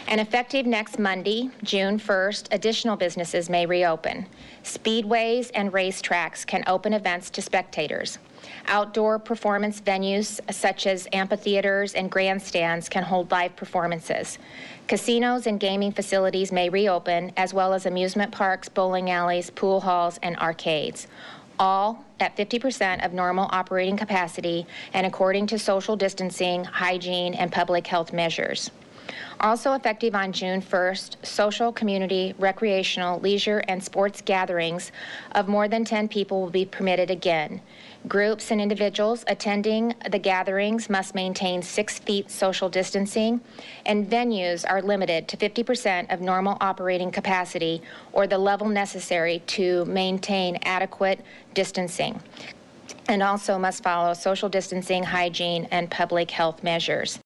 And effective next Monday, June 1st, additional businesses may reopen. Speedways and racetracks can open events to spectators. Outdoor performance venues such as amphitheaters and grandstands can hold live performances. Casinos and gaming facilities may reopen, as well as amusement parks, bowling alleys, pool halls, and arcades, all at 50% of normal operating capacity and according to social distancing, hygiene, and public health measures. Also effective on June 1st, social, community, recreational, leisure, and sports gatherings of more than 10 people will be permitted again. Groups and individuals attending the gatherings must maintain 6 feet social distancing, and venues are limited to 50% of normal operating capacity or the level necessary to maintain adequate distancing, and also must follow social distancing, hygiene, and public health measures.